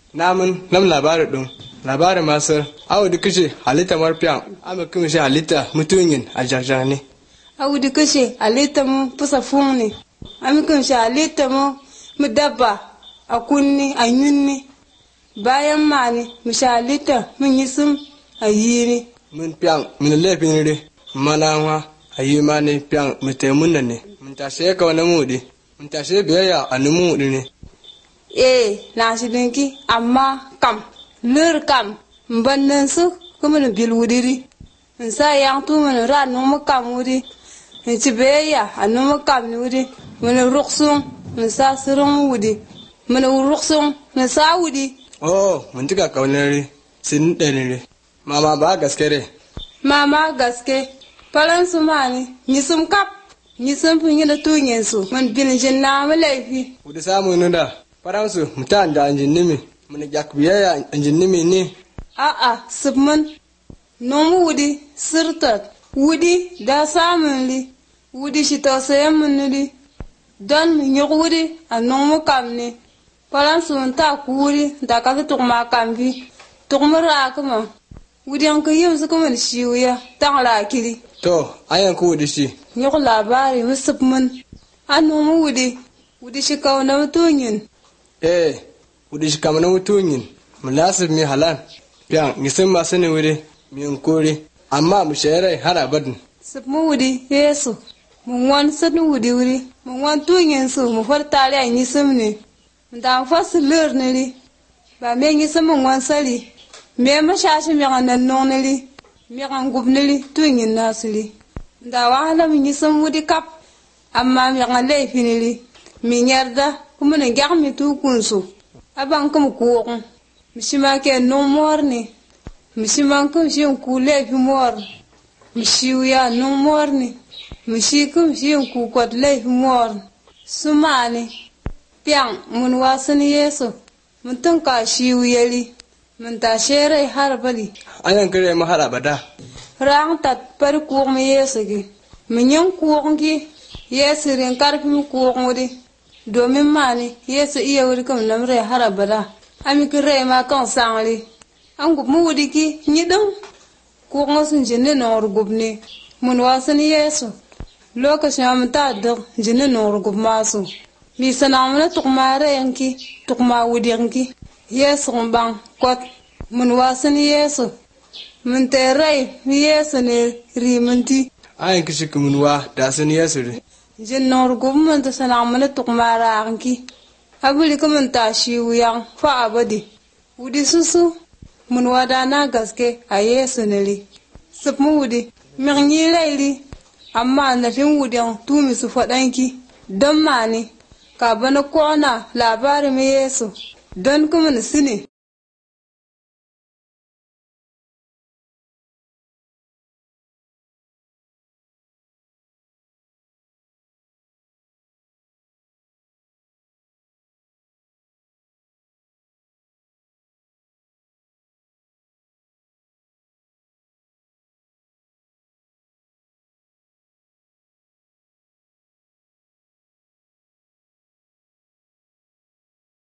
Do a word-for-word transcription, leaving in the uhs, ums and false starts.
namun nam labarin ɗin labarin masar awu da kashe halitta marfiyan amma kuma shi halitta mutumin a jarjar ne awu da kashe halitta mu fusa fun ne amma kuma shi halitta mu mu dabba a kunni a yunni bayan ma ne mu shi halitta mun yi sun a yi ne mun fiyan mun laifin ne malawa a yi ma ne fiyan mu taimun ne mun tashe ka wani mudi mun tashe biyayya a numu ne eh na shi dinki amma kam lur kam mbannan su kuma na bil wudiri in sa yang tu mun ra no mu kam wudi in ci beya anu mu kam ni wudi mun ruksum mun sa surun wudi mun ruksum mun sa wudi oh mun tika kaunari sin dare mama ba gaskere mama gaske palan su mani ni sum kap ni sum pun yana tunyen su mun bin jin na mu laifi wudi samu nunda faransu mutan da anjinnimi mun jak biyayya anjinnimi ne a a submun nomu wudi sirtat wudi da samun li wudi shi tausayen mun li don mun yi wudi a nomu kam ne faransu mun ta kuri da ka ta tukma kam bi tukmura kuma wudi an ka yin su kuma shi wuya ta la kiri to ayan ku wudi shi yi labari musubmun an nomu wudi wudi shi kauna mutunyin eh wudi shi kamar mutunyin mulasib mi halal pian ngisim masene wuri mi nkori amma mu shere har abadin sub mu wudi yesu mu wan sanu wudi wuri mu wan tunyin su mu fartale an yisim ne mu da fas lur ne li ba me ngisim mu wan sali me ma shashi mi nan non ne li mi kan gub ne li tunyin nasili da wahala mi ngisim wudi kap amma mi kan laifi ne li mi nyarda kuma ne gyak mi tu kunsu aban kum kuokon mishima ke no morni mishima kum shin kule fi mor mishiya no morni mishikum shin ku kot le fi mor sumani pian mun wasan yeso mun tun ka shiwiyali mun ta shere har bali ayan kare ma har abada rang tat par ku mi yeso gi mun yan ku gi yeso rin karfi mu ku ngudi domin mani yeso iya wuri kam namre har abada ami kire ma kan sangli an gub mu wudi ki nyidin ko ngosun jinne no rugubne mun wasan yeso lokacin am ta da jinne no rugub masu mi sana mun tukmare yanki tukma wudi yanki yeso bang kot mun wasan yeso mun terai yeso ne rimanti ayan kishi mun wa da san yeso re jinne no rugub mun ta sana mun tukmara yanki abuli kuma ta shi wuyan fa abadi wudi susu mun wada na gaske a yesu ne sup mu wudi min yi laili amma na fin wudin tumi su fadanki don mani ka bana kona labarin yesu don kuma ni sine